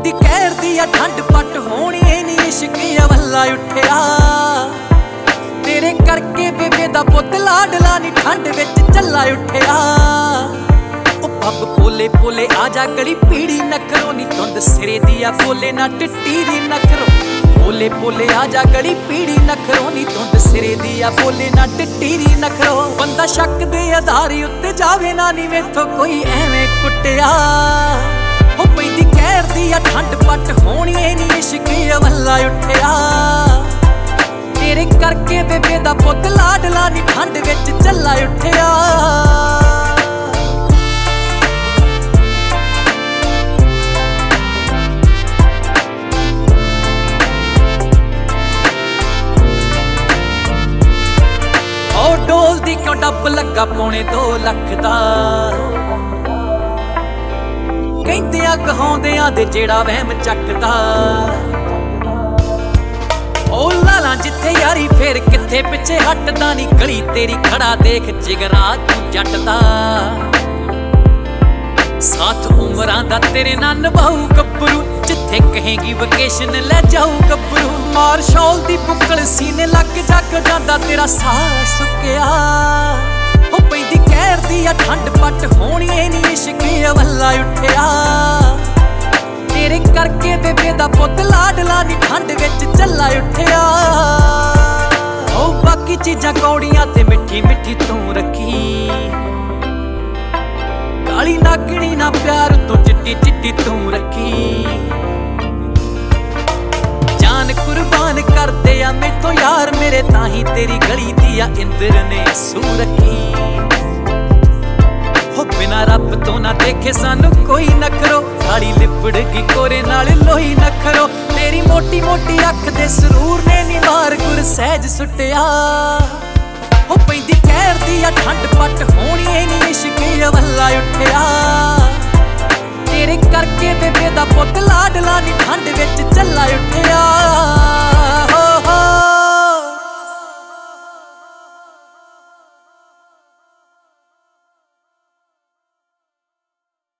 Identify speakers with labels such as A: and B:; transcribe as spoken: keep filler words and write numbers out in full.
A: ਪੈਂਦੀ ਕਹਿਰ ਦੀ ਆ ਠੰਡ ਪੱਟ ਹੋਣੀ ਏ ਨੀ ਇਸ਼ਕ ਵੱਲਾ ਉੱਠਿਆ ਤੇਰੇ ਕਰਕੇ ਬੇਬੇ ਦਾ ਪੁੱਤ ਲਾਡਲਾ ਨੀ ਠੰਡ ਵਿੱਚ ਚੱਲਾ ਉੱਠਿਆ ਉਹ ਪੱਬ ਪੋਲੇ ਪੋਲੇ ਆ ਜਾ ਗਲੀ ਪੀੜੀ ਨਖਰੋ ਨੀ ਧੁੰਦ ਸਿਰੇ ਦੀ ਆ ਬੋਲੇ ਨਾ ਟਿੱਟੀ ਦੀ ਨਖਰੋ ਪੋਲੇ ਪੋਲੇ ਆ ਜਾ ਗਲੀ ਪੀੜੀ ਨਖਰੋ ਨੀ ਧੁੰਦ ਸਿਰੇ ਦੀ ਆ ਬੋਲੇ ਨਾ ਟਿੱਟੀ ਦੀ ਨਖਰੋ ਬੰਦਾ ਸ਼ੱਕ ਦੇ ਆਧਾਰ ਉੱਤੇ ਜਾਵੇ ਨਾ ਨੀ ਮੈਥੋਂ ਕੋਈ ਐਵੇਂ ਕੁੱਟਿਆ ਹੋ ਪੈਂਦੀ ਕਹਿਰ ਦੀ ਆ ਠੰਡ ਪੱਟ ਹੋਣੀ ਏ ਨੀ ਇਸ਼ਕ ਵੱਲਾ ਉੱਠਿਆ ਤੇਰੇ ਕਰਕੇ ਬੇਬੇ ਦਾ ਪੁੱਤ ਲਾਡਲਾ ਨੀ ਠੰਡ ਵਿੱਚ ਚੱਲਾ ਉੱਠਿਆ ਉਹ ਡੋਲ ਦੀ ਕਿਉਂ ਡੱਬ ਲੱਗਾ ਪੌਣੇ ਦੋ ਲੱਖ ਦਾ ਕਹਿੰਦਿਆਂ ਕਹਾਉਂਦਿਆਂ ਦੇ ਜਿਹੜਾ ਵਹਿਮ ਚੱਕਦਾ ਉਹ ਲਾਲਾਂ ਜਿੱਥੇ ਯਾਰੀ ਫੇਰ ਕਿੱਥੇ ਪਿੱਛੇ ਹਟਦਾ ਨੀ ਗਲੀ ਤੇਰੀ ਖੜਾ ਦੇਖ ਜਿਗਰਾ ਤੂੰ ਜੱਟ ਦਾ ਸਾਥ ਉਮਰਾਂ ਦਾ ਤੇਰੇ ਨਾਲ ਨਿਭਾਊ ਗੱਭਰੂ ਜਿੱਥੇ ਕਹੇਗੀ ਵਕੇਸ਼ਨ ਲੈ ਜਾਊ ਗੱਭਰੂ ਮਾਰ ਸ਼ੌਲ ਦੀ ਬੁੱਕਲ ਸੀਨੇ ਲੱਗ ਜੱਗ ਜਾਂਦਾ ਤੇਰਾ ਸਾਹ ਸੁੱਕਿਆ ਹੋ ਪੈਂਦੀ ਕਹਿਰ ਦੀ ਆ ਠੰਡ ਪੱਟ ਹੋਣੀ ਏ ਨੀ ਇਸ਼ਕ ਵੱਲਾ ਉੱਠਿਆ ਤੇਰੇ ਕਰਕੇ ਬੇਬੇ ਦਾ ਪੁੱਤ ਲਾਡਲਾ ਨੀ ਠੰਡ ਵਿੱਚ ਚੱਲਾ ਉੱਠਿਆ ਉਹ ਬਾਕੀ ਚੀਜ਼ਾਂ ਕੌੜੀਆਂ ਤੇ ਮਿੱਠੀ ਮਿੱਠੀ ਤੂੰ ਰੱਖੀ ਕਾਲੀ ਨਾਗਣੀ ਨਾ ਪਿਆਰ ਤੋਂ ਚਿੱਟੀ ਚਿੱਟੀ ਤੂੰ ਰੱਖੀ ਜਾਨ ਕੁਰਬਾਨ ਕਰਦੇ ਆ ਮੈਥੋਂ ਯਾਰ ਮੇਰੇ ਤਾਂ ਹੀ ਤੇਰੀ ਗਲੀ ਦੀ ਆ ਇੰਦਰ ਨੇ ਸੂ ਰੱਖੀ ਹੋ ਬਿਨਾ ਰੱਬ ਤੋਂ ਨਾ ਦੇਖੇ ਸਾਨੂੰ ਕੋਈ ਨਖਰੋ ਕਾਲੀ ਲਿਪੜ ਗਈ ਕੋਰੇ ਨਾਲ ਲੋਹੀ ਨਖਰੋ ਤੇਰੀ ਮੋਟੀ ਮੋਟੀ ਅੱਖ ਦੇ ਸਰੂਰ ਨੇ ਨੀ ਮਾਰ ਗੁਰ ਸਹਿਜ ਸੁੱਟਿਆ ਹੋ ਪੈਂਦੀ ਕਹਿਰ ਦੀ ਆ ਠੰਡ ਪੱਟ ਹੋਣੀ ਏ ਨੀ ਇਸ਼ਕ ਵੱਲਾ ਉੱਠਿਆ ਤੇਰੇ ਕਰਕੇ ਬੇਬੇ ਦਾ ਪੁੱਤ ਲਾਡਲਾ ਨੀ ਠੰਡ ਵਿੱਚ ਚੱਲਾ ਉੱਠਿਆ